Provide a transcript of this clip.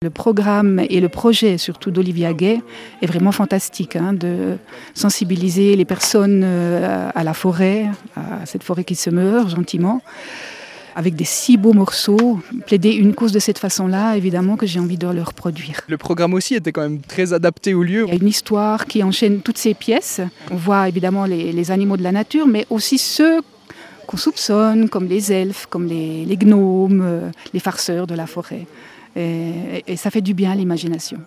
Le programme et le projet, surtout d'Olivia Gay, est vraiment fantastique, de sensibiliser les personnes à la forêt, à cette forêt qui se meurt gentiment, avec des si beaux morceaux. Plaider une cause de cette façon-là, évidemment que j'ai envie de le reproduire. Le programme aussi était quand même très adapté au lieu. Il y a une histoire qui enchaîne toutes ces pièces. On voit évidemment les animaux de la nature, mais aussi ceux qu'on soupçonne, comme les elfes, comme les gnomes, les farceurs de la forêt. Et ça fait du bien à l'imagination.